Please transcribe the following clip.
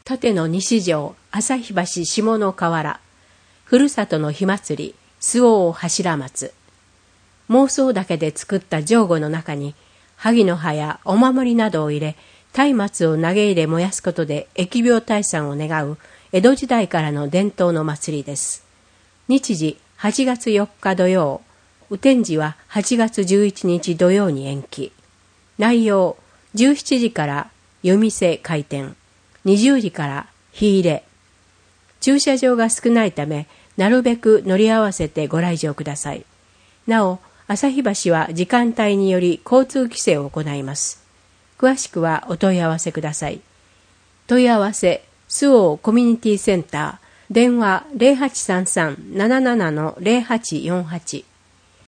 立野西条旭橋下の河原、ふるさとの火祭り、周防柱松。妄想だけで作った上後の中に、萩の葉やお守りなどを入れ、松明を投げ入れ燃やすことで疫病退散を願う江戸時代からの伝統の祭りです。日時8月4日土曜、雨天時は8月11日土曜に延期。内容、17時から夜店開店、20時から火入れ。駐車場が少ないため、なるべく乗り合わせてご来場ください。なお、旭橋は時間帯により交通規制を行います。詳しくはお問い合わせください。問い合わせ、周防コミュニティセンター、電話 0833-77-0848